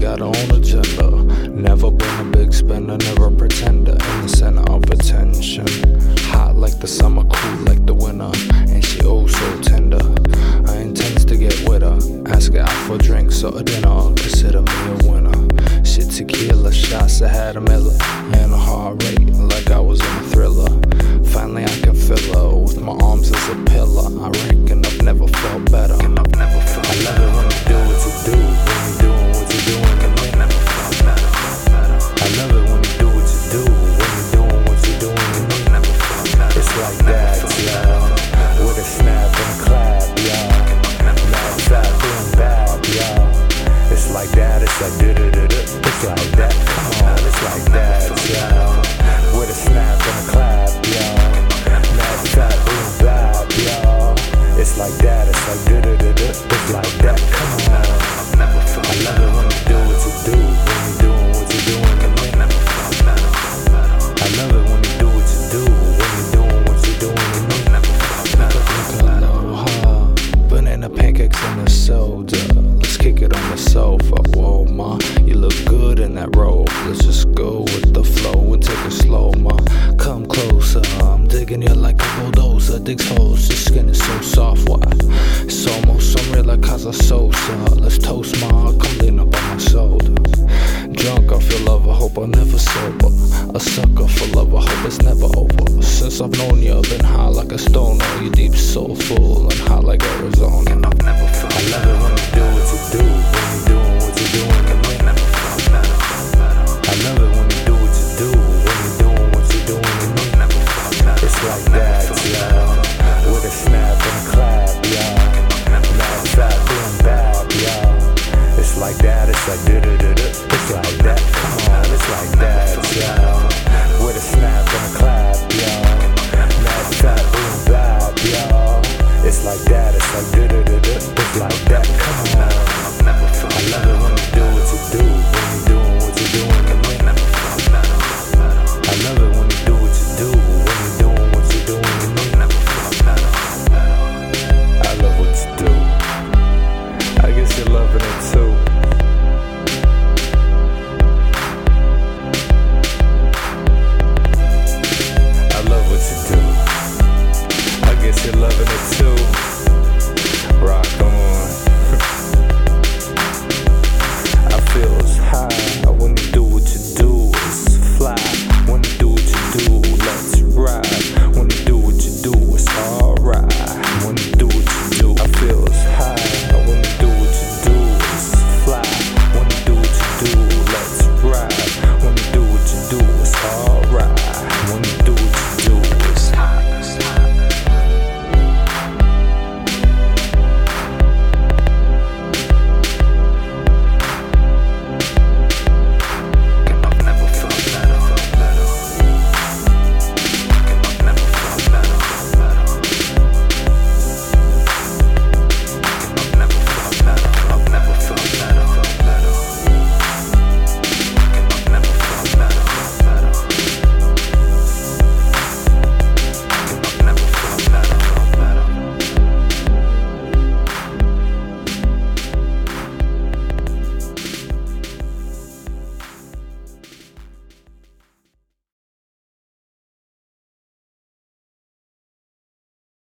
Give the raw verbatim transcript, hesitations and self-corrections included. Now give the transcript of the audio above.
got her own agenda. Never been a big spender, never a pretender. In the center of attention. Hot like the summer, cool like the winter. And she oh so tender. I intends to get with her. Ask her out for drinks or a dinner. Consider me a winner. Shit, tequila shots, I had a Miller. And a heart rate like I was in a thriller. Finally I can feel her with my arms as a pillar. I reckon I've never felt better. I love it when you do what you do. When you doing what you doing to me. I love it when you do what you do. When you doing what you doing to me. It's like that, y'all. With a snap and a clap, y'all. Mad fat, boom, bad, y'all. It's like that, it's like do-do-do-do. It's like that, come on, it's like that, y'all. With a snap and a clap, y'all. Mad fat, boom, bad, y'all. It's like that, it's like do-do-do-do. It's like that, come on. I love it when you do what you do. When you doing what you doing to me. I love it when you do what you do. When you doing what you doing to me. Aloha, banana pancakes and a soda. Let's kick it on the sofa. Whoa, ma, you look good in that robe. Let's just go with the flow and take it slow, ma. Come closer, I'm digging you like a bulldozer. Digs holes, your skin is so soft. Why? It's almost unreal like Casa Sosa. Let's toast, ma, come lean up on my shoulder. Drunk off your love, I hope I'm never sober. A sucker for love, I hope it's never over. Since I've known you, I've been high like a stoner. You deep soulful and high like Arizona. I love it when you do what you do. When you doing what you doing to me. I love it when you do what you do. When you doing what you doing to me. It's like that, y'all. With a snap and a clap, y'all. Mad fat, boom, bad, y'all. It's like that, it's like do-do-do-do. It's like that, come on, it's like that, y'all.